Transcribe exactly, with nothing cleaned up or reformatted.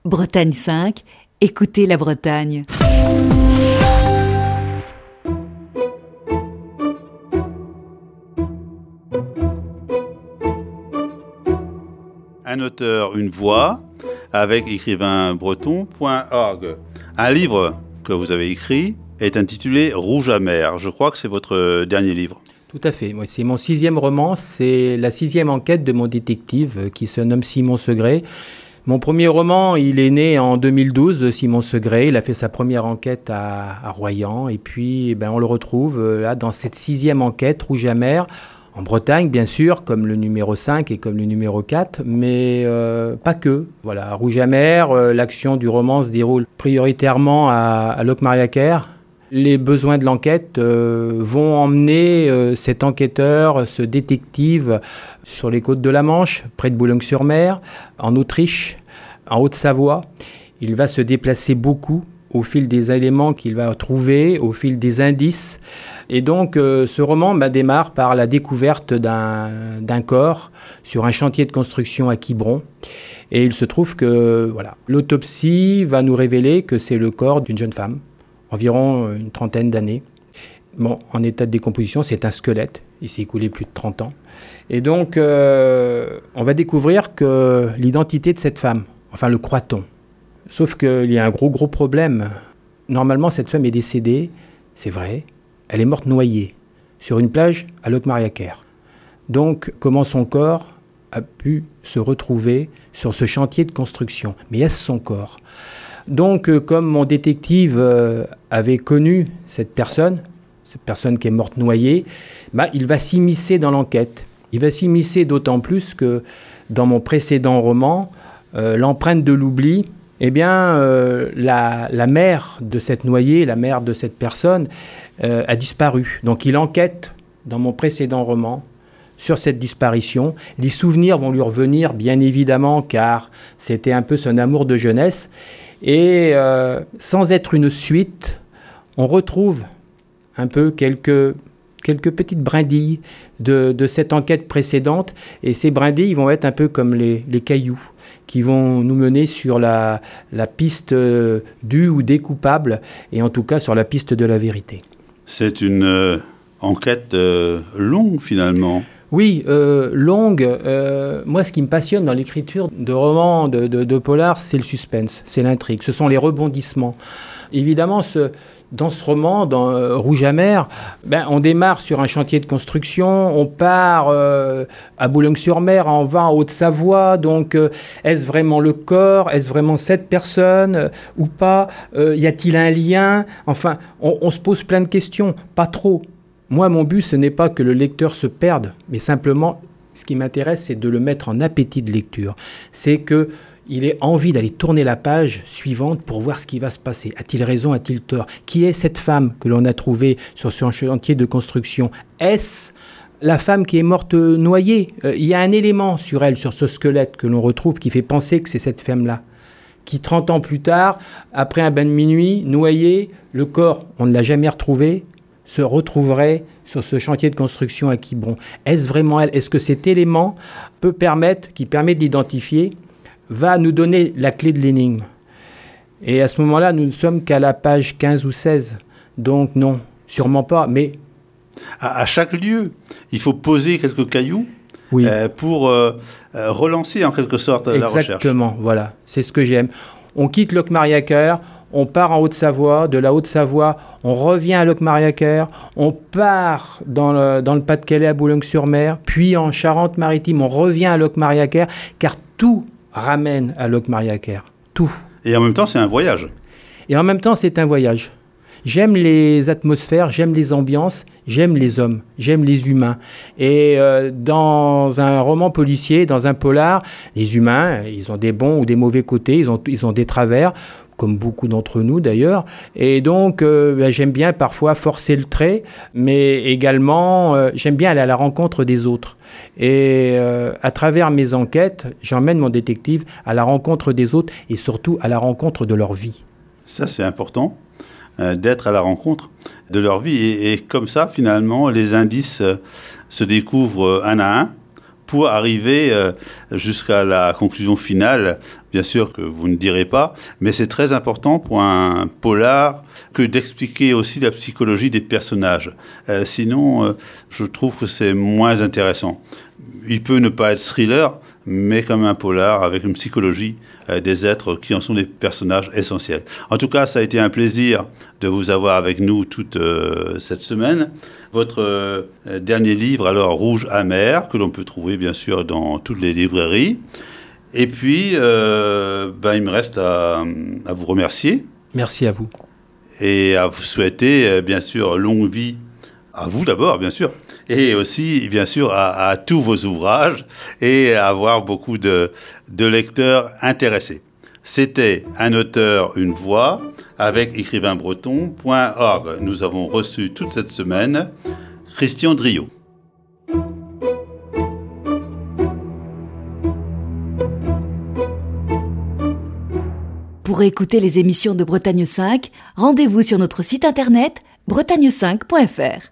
Bretagne cinq, écoutez la Bretagne. Un auteur, une voix, avec écrivain breton point org. Un livre que vous avez écrit est intitulé Rouge amer. Je crois que c'est votre dernier livre. Tout à fait. C'est mon sixième roman. C'est la sixième enquête de mon détective qui se nomme Simon Segré. Mon premier roman, il est né en deux mille douze, Simon Segré. Il a fait sa première enquête à, à Royan. Et puis, ben, on le retrouve là dans cette sixième enquête, Rouge amer, en Bretagne, bien sûr, comme le numéro cinq et comme le numéro quatre, mais euh, pas que. Voilà, Rouge amer, euh, l'action du roman se déroule prioritairement à, à Locmariaquer. Les besoins de l'enquête euh, vont emmener euh, cet enquêteur, ce détective, sur les côtes de la Manche, près de Boulogne-sur-Mer, en Autriche, en Haute-Savoie. Il va se déplacer beaucoup au fil des éléments qu'il va trouver, au fil des indices. Et donc, euh, ce roman bah, démarre par la découverte d'un, d'un corps sur un chantier de construction à Quiberon. Et il se trouve que voilà, l'autopsie va nous révéler que c'est le corps d'une jeune femme, environ une trentaine d'années. Bon, en état de décomposition, c'est un squelette. Il s'est écoulé plus de trente ans. Et donc, euh, on va découvrir que l'identité de cette femme, enfin le croit-on. Sauf qu'il y a un gros, gros problème. Normalement, cette femme est décédée, c'est vrai. Elle est morte noyée sur une plage à Locmariaquer. Donc, comment son corps a pu se retrouver sur ce chantier de construction? Mais est-ce son corps? Donc, euh, comme mon détective euh, avait connu cette personne, cette personne qui est morte noyée, bah, il va s'immiscer dans l'enquête. Il va s'immiscer d'autant plus que dans mon précédent roman, euh, L'empreinte de l'oubli, eh bien, euh, la, la mère de cette noyée, la mère de cette personne, euh, a disparu. Donc, il enquête dans mon précédent roman sur cette disparition. Les souvenirs vont lui revenir, bien évidemment, car c'était un peu son amour de jeunesse. Et euh, sans être une suite, on retrouve un peu quelques, quelques petites brindilles de, de cette enquête précédente. Et ces brindilles vont être un peu comme les, les cailloux qui vont nous mener sur la, la piste du ou des coupables, et en tout cas sur la piste de la vérité. C'est une euh, enquête euh, longue, finalement. Oui, euh, longue. Euh, moi, ce qui me passionne dans l'écriture de romans, de, de, de polars, c'est le suspense, c'est l'intrigue, ce sont les rebondissements. Évidemment, ce, dans ce roman, dans euh, Rouge amer, ben, on démarre sur un chantier de construction, on part euh, à Boulogne-sur-Mer, on va en Haute-Savoie, donc euh, est-ce vraiment le corps? Est-ce vraiment cette personne euh, ou pas? euh, Y a-t-il un lien? Enfin, on, on se pose plein de questions, pas trop. Moi, mon but, ce n'est pas que le lecteur se perde, mais simplement, ce qui m'intéresse, c'est de le mettre en appétit de lecture. C'est qu'il ait envie d'aller tourner la page suivante pour voir ce qui va se passer. A-t-il raison, a-t-il tort? Qui est cette femme que l'on a trouvée sur ce chantier de construction? Est-ce la femme qui est morte noyée? euh, Il y a un élément sur elle, sur ce squelette que l'on retrouve, qui fait penser que c'est cette femme-là, qui, trente ans plus tard, après un bain de minuit, noyée, le corps, on ne l'a jamais retrouvé, se retrouverait sur ce chantier de construction à Quiberon. Est-ce vraiment elle? Est-ce que cet élément peut permettre, qui permet de l'identifier, va nous donner la clé de l'énigme? Et à ce moment-là, nous ne sommes qu'à la page quinze ou seize. Donc non, sûrement pas, mais... À, à chaque lieu, il faut poser quelques cailloux oui. euh, pour euh, euh, relancer en quelque sorte la recherche. Exactement, voilà, c'est ce que j'aime. On quitte Locmariaquer, on part en Haute-Savoie, de la Haute-Savoie, on revient à Locmariaquer, on part dans le, dans le Pas-de-Calais à Boulogne-sur-Mer, puis en Charente-Maritime, on revient à Locmariaquer, car tout ramène à Locmariaquer, tout. Et en même temps, c'est un voyage. Et en même temps, c'est un voyage. J'aime les atmosphères, j'aime les ambiances, j'aime les hommes, j'aime les humains. Et euh, dans un roman policier, dans un polar, les humains, ils ont des bons ou des mauvais côtés, ils ont, ils ont des travers, comme beaucoup d'entre nous d'ailleurs. Et donc, euh, ben, j'aime bien parfois forcer le trait, mais également, euh, j'aime bien aller à la rencontre des autres. Et euh, à travers mes enquêtes, j'emmène mon détective à la rencontre des autres et surtout à la rencontre de leur vie. Ça, c'est important, euh, d'être à la rencontre de leur vie. Et, et comme ça, finalement, les indices euh, se découvrent un à un pour arriver euh, jusqu'à la conclusion finale. Bien sûr que vous ne direz pas, mais c'est très important pour un polar que d'expliquer aussi la psychologie des personnages. Euh, sinon, euh, je trouve que c'est moins intéressant. Il peut ne pas être thriller, mais comme un polar avec une psychologie euh, des êtres qui en sont des personnages essentiels. En tout cas, ça a été un plaisir de vous avoir avec nous toute euh, cette semaine. Votre euh, dernier livre, alors Rouge amer, que l'on peut trouver bien sûr dans toutes les librairies. Et puis, euh, ben, il me reste à, à vous remercier. Merci à vous. Et à vous souhaiter, bien sûr, longue vie à vous d'abord, bien sûr, et aussi, bien sûr, à, à tous vos ouvrages et à avoir beaucoup de, de lecteurs intéressés. C'était Un auteur, une voix avec écrivain breton point org. Nous avons reçu toute cette semaine Christian Driot. Pour écouter les émissions de Bretagne cinq, rendez-vous sur notre site internet bretagne cinq point f r.